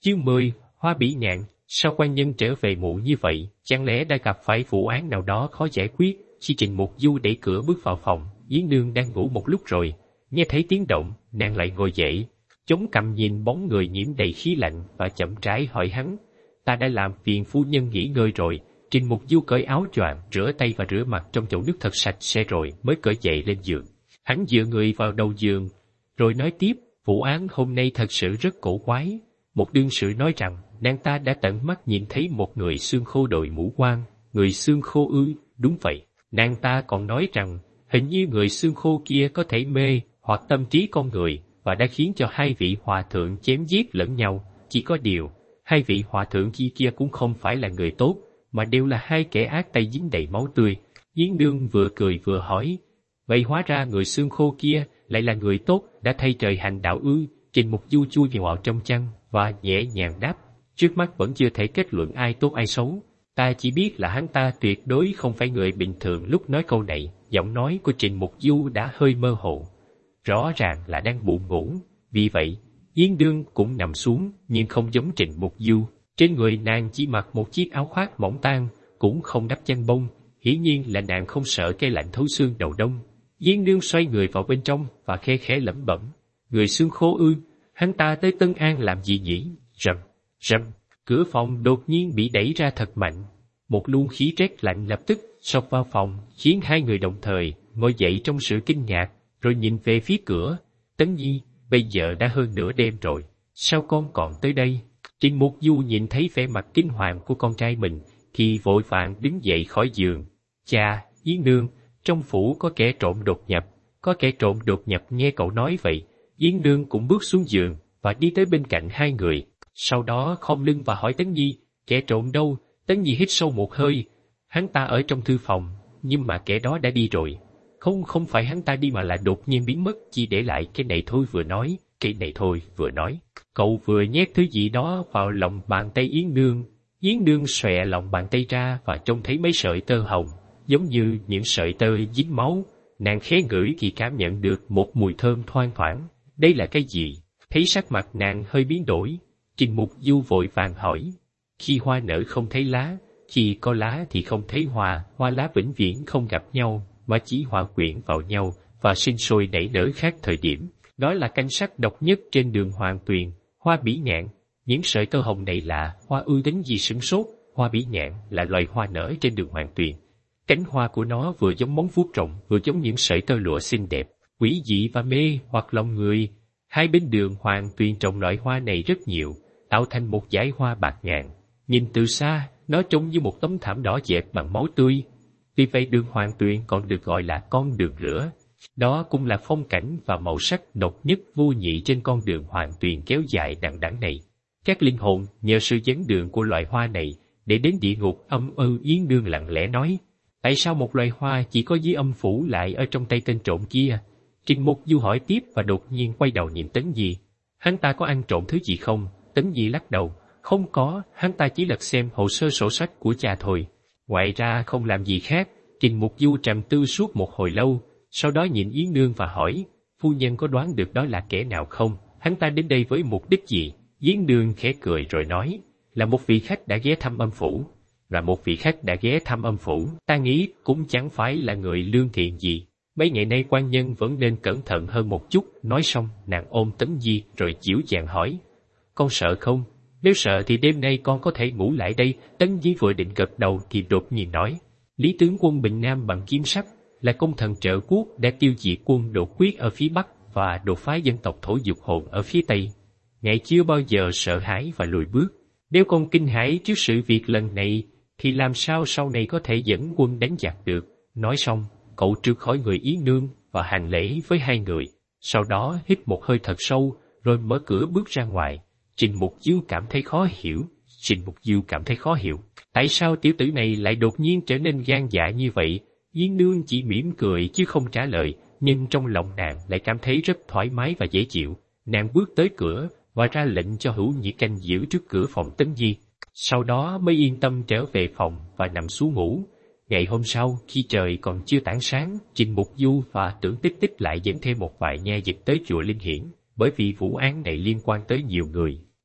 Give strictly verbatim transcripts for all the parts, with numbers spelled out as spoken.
Chương mười, Hoa Bỉ Ngạn. Sao quan nhân trở về muộn như vậy? Chẳng lẽ đã gặp phải vụ án nào đó khó giải quyết? Khi Trình Mục Du đẩy cửa bước vào phòng, Yến Nương đang ngủ một lúc rồi, nghe thấy tiếng động, nàng lại ngồi dậy, chống cằm nhìn bóng người nhiễm đầy khí lạnh và chậm rãi hỏi hắn: "Ta đã làm phiền phu nhân nghỉ ngơi rồi." Trình Mục Du cởi áo choàng, rửa tay và rửa mặt trong chậu nước thật sạch sẽ rồi mới cởi dậy lên giường. Hắn dựa người vào đầu giường, rồi nói tiếp: "Vụ án hôm nay thật sự rất cổ quái. Một đương sự nói rằng nàng ta đã tận mắt nhìn thấy một người xương khô đội mũ quan. Người xương khô ư? Đúng vậy. Nàng ta còn nói rằng hình như người xương khô kia có thể mê hoặc tâm trí con người và đã khiến cho hai vị hòa thượng chém giết lẫn nhau. Chỉ có điều, hai vị hòa thượng kia kia cũng không phải là người tốt, mà đều là hai kẻ ác tay dính đầy máu tươi." Yến Nương vừa cười vừa hỏi: "Vậy hóa ra người xương khô kia lại là người tốt, đã thay trời hành đạo ư?" Trình Mục Du chui vào trong chăn và nhẹ nhàng đáp: "Trước mắt vẫn chưa thể kết luận ai tốt ai xấu. Ta chỉ biết là hắn ta tuyệt đối không phải người bình thường." Lúc nói câu này, giọng nói của Trình Mục Du đã hơi mơ hồ, rõ ràng là đang buồn ngủ. Vì vậy, Yến Nương cũng nằm xuống, nhưng không giống Trình Mục Du. Trên người nàng chỉ mặc một chiếc áo khoác mỏng tang, cũng không đắp chăn bông, hiển nhiên là nàng không sợ cái lạnh thấu xương đầu đông. Yến Nương xoay người vào bên trong và khe khẽ lẩm bẩm: "Người xương khô ư? Hắn ta tới Tân An làm gì nhỉ?" Rầm, rầm, cửa phòng đột nhiên bị đẩy ra thật mạnh. Một luồng khí rét lạnh lập tức xộc vào phòng, khiến hai người đồng thời ngồi dậy trong sự kinh ngạc, rồi nhìn về phía cửa. "Tấn Nhi, bây giờ đã hơn nửa đêm rồi, sao con còn tới đây?" Trình Mục Du nhìn thấy vẻ mặt kinh hoàng của con trai mình, thì vội vàng đứng dậy khỏi giường. "Cha, Yến Nương, trong phủ có kẻ trộm đột nhập." "Có kẻ trộm đột nhập?" Nghe cậu nói vậy, Yến Nương cũng bước xuống giường và đi tới bên cạnh hai người. Sau đó khom lưng và hỏi Tấn Nhi: "Kẻ trộm đâu?" Tấn Nhi hít sâu một hơi: "Hắn ta ở trong thư phòng, nhưng mà kẻ đó đã đi rồi." Không, không phải hắn ta đi mà là đột nhiên biến mất, chỉ để lại cái này thôi vừa nói, cái này thôi vừa nói. Cậu vừa nhét thứ gì đó vào lòng bàn tay Yến Nương. Yến Nương xòe lòng bàn tay ra và trông thấy mấy sợi tơ hồng, giống như những sợi tơ dính máu. Nàng khẽ ngửi thì cảm nhận được một mùi thơm thoang thoảng. Đây là cái gì? Thấy sắc mặt nàng hơi biến đổi, Trình Mục Du vội vàng hỏi: "Khi hoa nở không thấy lá, khi có lá thì không thấy hoa, hoa lá vĩnh viễn không gặp nhau, mà chỉ hòa quyện vào nhau và sinh sôi nảy nở khác thời điểm. Đó là canh sắc độc nhất trên đường Hoàng Tuyền, Hoa Bỉ Ngạn." Những sợi tơ hồng này lạ, hoa ư? Đến gì sửng sốt. Hoa Bỉ Ngạn là loài hoa nở trên đường Hoàng Tuyền. Cánh hoa của nó vừa giống móng vuốt rồng, vừa giống những sợi tơ lụa xinh đẹp, quỷ dị và mê hoặc lòng người. Hai bên đường Hoàng Tuyền trồng loại hoa này rất nhiều, tạo thành một dải hoa bạc ngàn. Nhìn từ xa, nó trông như một tấm thảm đỏ dệt bằng máu tươi. Vì vậy đường Hoàng Tuyền còn được gọi là con đường lửa. Đó cũng là phong cảnh và màu sắc độc nhất vô nhị trên con đường Hoàng Tuyền kéo dài đằng đẵng này. Các linh hồn nhờ sự dẫn đường của loài hoa này để đến địa ngục âm ư? Yến Nương lặng lẽ nói: "Tại sao một loài hoa chỉ có dưới âm phủ lại ở trong tay tên trộm kia?" Trình Mục Du hỏi tiếp và đột nhiên quay đầu nhìn Tấn Nhi: "Hắn ta có ăn trộm thứ gì không?" Tấn Nhi lắc đầu: "Không có, hắn ta chỉ lật xem hồ sơ sổ sách của cha thôi. Ngoài ra không làm gì khác." Trình Mục Du trầm tư suốt một hồi lâu, sau đó nhìn Yến Nương và hỏi: "Phu nhân có đoán được đó là kẻ nào không? Hắn ta đến đây với mục đích gì?" Yến Nương khẽ cười rồi nói: "Là một vị khách đã ghé thăm âm phủ." "Là một vị khách đã ghé thăm âm phủ? Ta nghĩ cũng chẳng phải là người lương thiện gì. Mấy ngày nay quan nhân vẫn nên cẩn thận hơn một chút." Nói xong, nàng ôm Tấn Nhi rồi dịu dàng hỏi: "Con sợ không? Nếu sợ thì đêm nay con có thể ngủ lại đây." Tấn Nhi vừa định gật đầu thì đột nhiên nói: "Lý tướng quân Bình Nam bằng kiếm sắc là công thần trợ quốc, đã tiêu diệt quân đột quyết ở phía Bắc và đột phá dân tộc thổ dục hồn ở phía Tây. Ngài chưa bao giờ sợ hãi và lùi bước. Nếu con kinh hãi trước sự việc lần này, thì làm sao sau này có thể dẫn quân đánh giặc được?" Nói xong, cậu trượt khỏi người Yến Nương và hành lễ với hai người. Sau đó hít một hơi thật sâu, rồi mở cửa bước ra ngoài. Trình Mục Du cảm thấy khó hiểu. Trình Mục Du cảm thấy khó hiểu. Tại sao tiểu tử này lại đột nhiên trở nên gan dạ như vậy? Yến Nương chỉ mỉm cười chứ không trả lời, nhưng trong lòng nàng lại cảm thấy rất thoải mái và dễ chịu. Nàng bước tới cửa và ra lệnh cho Hữu Nhĩ canh giữ trước cửa phòng Tấn Nhi. Sau đó mới yên tâm trở về phòng và nằm xuống ngủ. Ngày hôm sau, khi trời còn chưa tảng sáng, Trình Mục Du và Tưởng Tích Tích lại dẫn thêm một vài nha dịch tới chùa Linh Hiển, bởi vì vụ án này liên quan tới nhiều người.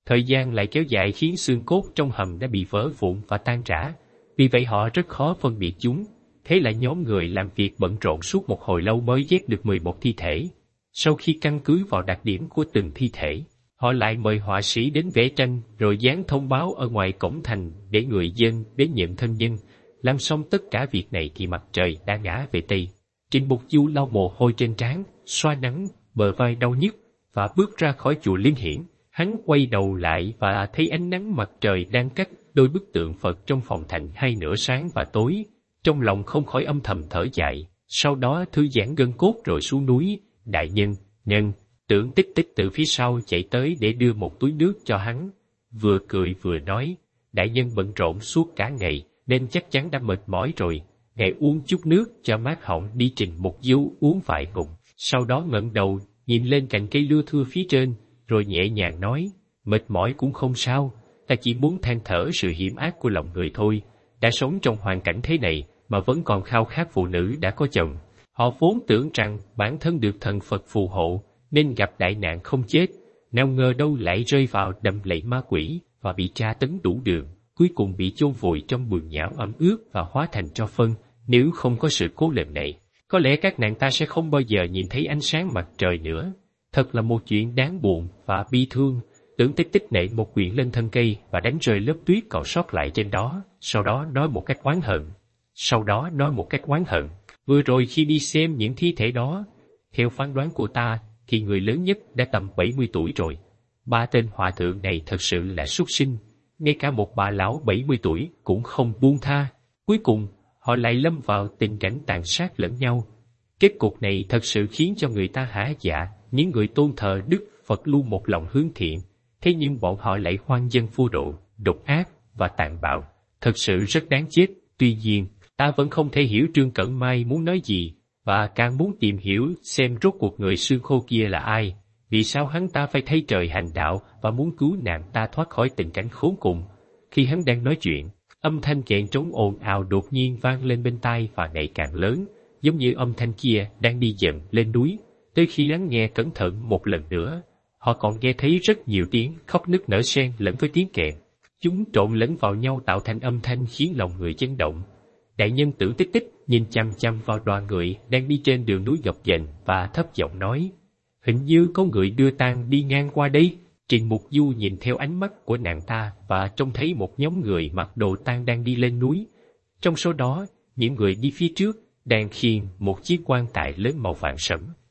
Thời gian lại kéo dài khiến xương cốt trong hầm đã bị vỡ vụn và tan rã, vì vậy họ rất khó phân biệt chúng. Thế là nhóm người làm việc bận rộn suốt một hồi lâu mới ghép được mười một thi thể. Sau khi căn cứ vào đặc điểm của từng thi thể, họ lại mời họa sĩ đến vẽ tranh rồi dán thông báo ở ngoài cổng thành để người dân đến nhận thân nhân. Làm xong tất cả việc này thì mặt trời đã ngã về Tây. Trịnh Mục Du lau mồ hôi trên trán, xoa nắng, bờ vai đau nhức và bước ra khỏi chùa Liên Hiển. Hắn quay đầu lại và thấy ánh nắng mặt trời đang cắt đôi bức tượng Phật trong phòng thành hai nửa sáng và tối. Trong lòng không khỏi âm thầm thở dài, sau đó thư giãn gân cốt rồi xuống núi. Đại nhân, nhân, Tưởng Tích Tích từ phía sau chạy tới để đưa một túi nước cho hắn. Vừa cười vừa nói, đại nhân bận rộn suốt cả ngày nên chắc chắn đã mệt mỏi rồi. Ngài uống chút nước cho mát họng đi. Trình Mục Du uống vài ngụm, sau đó ngẩng đầu nhìn lên cành cây lưa thưa phía trên, rồi nhẹ nhàng nói, mệt mỏi cũng không sao, ta chỉ muốn than thở sự hiểm ác của lòng người thôi. Đã sống trong hoàn cảnh thế này mà vẫn còn khao khát phụ nữ đã có chồng. Họ vốn tưởng rằng bản thân được thần Phật phù hộ nên gặp đại nạn không chết, nào ngờ đâu lại rơi vào đầm lầy ma quỷ và bị tra tấn đủ đường, cuối cùng bị chôn vùi trong bùn nhão ẩm ướt và hóa thành tro phân. Nếu không có sự cố lần này, có lẽ các nàng ta sẽ không bao giờ nhìn thấy ánh sáng mặt trời nữa. Thật là một chuyện đáng buồn và bi thương. Tưởng Tích Tích nện một quyền lên thân cây và đánh rơi lớp tuyết còn sót lại trên đó, sau đó nói một cách oán hận. Sau đó nói một cách oán hận, vừa rồi khi đi xem những thi thể đó, theo phán đoán của ta, thì người lớn nhất đã tầm bảy mươi tuổi rồi. Ba tên hòa thượng này thật sự là súc sinh, ngay cả một bà lão bảy mươi tuổi cũng không buông tha. Cuối cùng, họ lại lâm vào tình cảnh tàn sát lẫn nhau. Kết cục này thật sự khiến cho người ta hả dạ. Những người tôn thờ Đức Phật luôn một lòng hướng thiện, thế nhưng bọn họ lại hoang dâm vô độ, độc ác và tàn bạo, thật sự rất đáng chết. Tuy nhiên, ta vẫn không thể hiểu Trương Cẩn Mai muốn nói gì, và càng muốn tìm hiểu xem rốt cuộc người xương khô kia là ai, vì sao hắn ta phải thay trời hành đạo và muốn cứu nàng ta thoát khỏi tình cảnh khốn cùng. Khi hắn đang nói chuyện, âm thanh kèn trống ồn ào đột nhiên vang lên bên tai và ngày càng lớn, giống như âm thanh kia đang đi dần lên núi. Tới khi lắng nghe cẩn thận một lần nữa, họ còn nghe thấy rất nhiều tiếng khóc nức nở xen lẫn với tiếng kèn. Chúng trộn lẫn vào nhau tạo thành âm thanh khiến lòng người chấn động. Đại nhân Tưởng Tích Tích nhìn chăm chăm vào đoàn người đang đi trên đường núi gập ghềnh và thấp giọng nói, hình như có người đưa tang đi ngang qua đây. Trình Mục Du nhìn theo ánh mắt của nàng ta và trông thấy một nhóm người mặc đồ tang đang đi lên núi. Trong số đó, những người đi phía trước đang khiêng một chiếc quan tài lớn màu vàng sẫm.